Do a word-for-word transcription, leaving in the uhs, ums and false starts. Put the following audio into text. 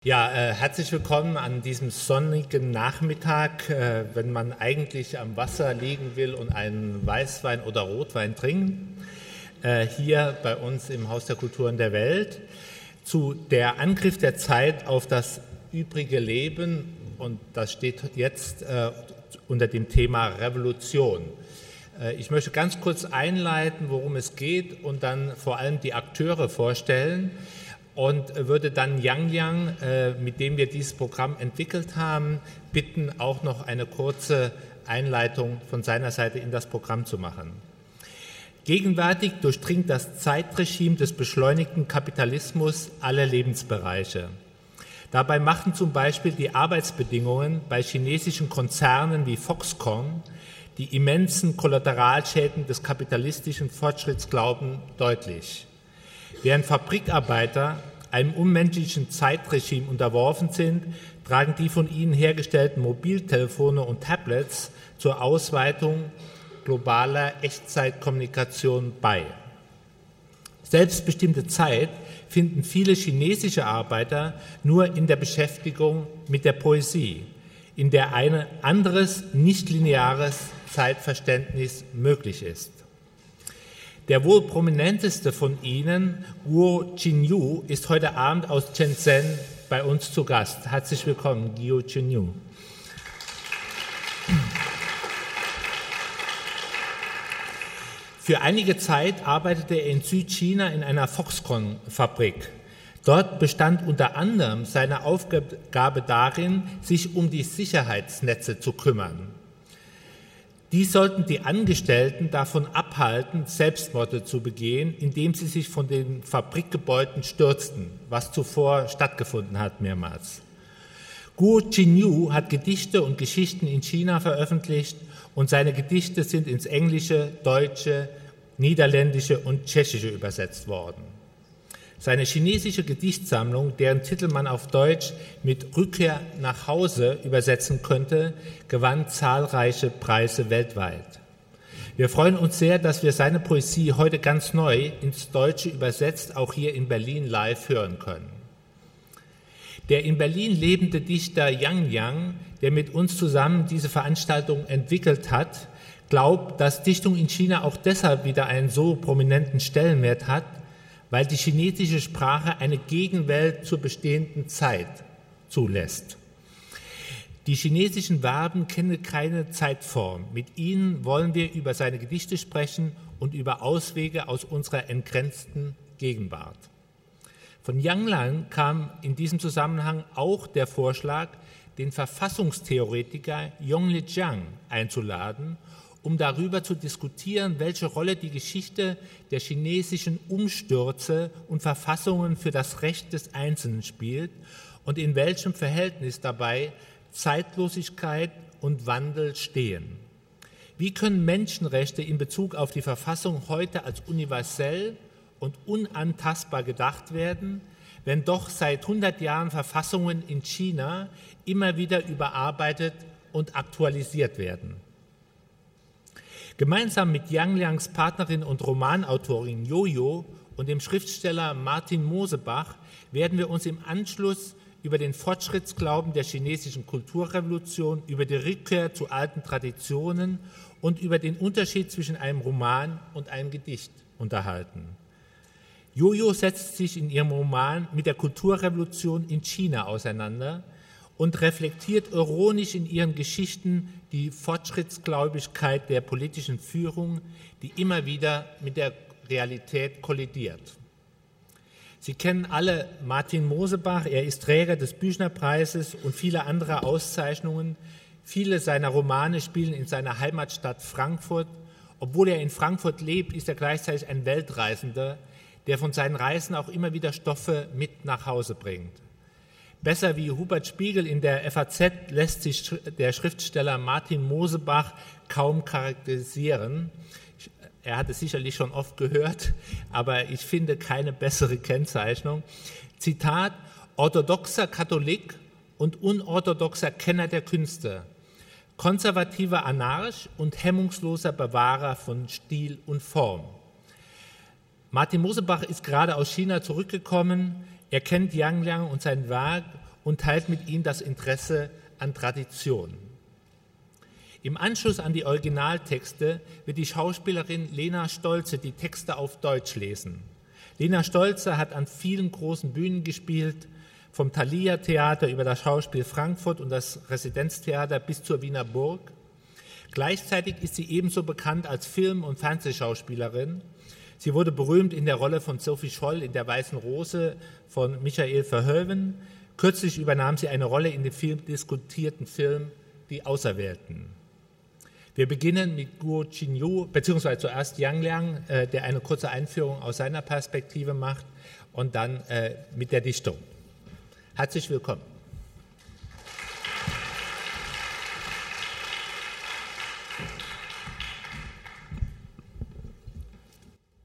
Ja, äh, herzlich willkommen an diesem sonnigen Nachmittag, äh, wenn man eigentlich am Wasser liegen will und einen Weißwein oder Rotwein trinken, äh, hier bei uns im Haus der Kulturen der Welt, zu der Angriff der Zeit auf das übrige Leben, und das steht jetzt äh, unter dem Thema Revolution. Äh, ich möchte ganz kurz einleiten, worum es geht, und dann vor allem die Akteure vorstellen. Und würde dann Yang Yang, äh, mit dem wir dieses Programm entwickelt haben, bitten, auch noch eine kurze Einleitung von seiner Seite in das Programm zu machen. Gegenwärtig durchdringt das Zeitregime des beschleunigten Kapitalismus alle Lebensbereiche. Dabei machen zum Beispiel die Arbeitsbedingungen bei chinesischen Konzernen wie Foxconn die immensen Kollateralschäden des kapitalistischen Fortschrittsglaubens deutlich. Während Fabrikarbeiter einem unmenschlichen Zeitregime unterworfen sind, tragen die von ihnen hergestellten Mobiltelefone und Tablets zur Ausweitung globaler Echtzeitkommunikation bei. Selbstbestimmte Zeit finden viele chinesische Arbeiter nur in der Beschäftigung mit der Poesie, in der ein anderes, nicht-lineares Zeitverständnis möglich ist. Der wohl prominenteste von ihnen, Guo Jinyu, ist heute Abend aus Shenzhen bei uns zu Gast. Herzlich willkommen, Guo Jinyu. Für einige Zeit arbeitete er in Südchina in einer Foxconn-Fabrik. Dort bestand unter anderem seine Aufgabe darin, sich um die Sicherheitsnetze zu kümmern. Die sollten die Angestellten davon abhalten, Selbstmorde zu begehen, indem sie sich von den Fabrikgebäuden stürzten, was zuvor stattgefunden hat mehrmals. Guo Jinyu hat Gedichte und Geschichten in China veröffentlicht, und seine Gedichte sind ins Englische, Deutsche, Niederländische und Tschechische übersetzt worden. Seine chinesische Gedichtsammlung, deren Titel man auf Deutsch mit Rückkehr nach Hause übersetzen könnte, gewann zahlreiche Preise weltweit. Wir freuen uns sehr, dass wir seine Poesie heute ganz neu ins Deutsche übersetzt auch hier in Berlin live hören können. Der in Berlin lebende Dichter Yang Yang, der mit uns zusammen diese Veranstaltung entwickelt hat, glaubt, dass Dichtung in China auch deshalb wieder einen so prominenten Stellenwert hat, weil die chinesische Sprache eine Gegenwelt zur bestehenden Zeit zulässt. Die chinesischen Verben kennen keine Zeitform. Mit ihnen wollen wir über seine Gedichte sprechen und über Auswege aus unserer entgrenzten Gegenwart. Von Yang Yang kam in diesem Zusammenhang auch der Vorschlag, den Verfassungstheoretiker Yongle Jiang einzuladen, um darüber zu diskutieren, welche Rolle die Geschichte der chinesischen Umstürze und Verfassungen für das Recht des Einzelnen spielt und in welchem Verhältnis dabei Zeitlosigkeit und Wandel stehen. Wie können Menschenrechte in Bezug auf die Verfassung heute als universell und unantastbar gedacht werden, wenn doch seit hundert Jahren Verfassungen in China immer wieder überarbeitet und aktualisiert werden? Gemeinsam mit Yang Yangs Partnerin und Romanautorin Jojo und dem Schriftsteller Martin Mosebach werden wir uns im Anschluss über den Fortschrittsglauben der chinesischen Kulturrevolution, über die Rückkehr zu alten Traditionen und über den Unterschied zwischen einem Roman und einem Gedicht unterhalten. Jojo setzt sich in ihrem Roman mit der Kulturrevolution in China auseinander und reflektiert ironisch in ihren Geschichten die Fortschrittsgläubigkeit der politischen Führung, die immer wieder mit der Realität kollidiert. Sie kennen alle Martin Mosebach, er ist Träger des Büchnerpreises und viele andere Auszeichnungen. Viele seiner Romane spielen in seiner Heimatstadt Frankfurt. Obwohl er in Frankfurt lebt, ist er gleichzeitig ein Weltreisender, der von seinen Reisen auch immer wieder Stoffe mit nach Hause bringt. Besser wie Hubert Spiegel in der F A Z lässt sich der Schriftsteller Martin Mosebach kaum charakterisieren. Er hat es sicherlich schon oft gehört, aber ich finde keine bessere Kennzeichnung. Zitat: orthodoxer Katholik und unorthodoxer Kenner der Künste, konservativer Anarch und hemmungsloser Bewahrer von Stil und Form. Martin Mosebach ist gerade aus China zurückgekommen. Er kennt Yang Yang und sein Werk und teilt mit ihm das Interesse an Tradition. Im Anschluss an die Originaltexte wird die Schauspielerin Lena Stolze die Texte auf Deutsch lesen. Lena Stolze hat an vielen großen Bühnen gespielt, vom Thalia-Theater über das Schauspiel Frankfurt und das Residenztheater bis zur Wiener Burg. Gleichzeitig ist sie ebenso bekannt als Film- und Fernsehschauspielerin. Sie wurde berühmt in der Rolle von Sophie Scholl in Der Weißen Rose von Michael Verhoeven. Kürzlich übernahm sie eine Rolle in dem viel diskutierten Film Die Auserwählten. Wir beginnen mit Guo Qinyu, beziehungsweise zuerst Yang Liang, äh, der eine kurze Einführung aus seiner Perspektive macht und dann äh, mit der Dichtung. Herzlich willkommen.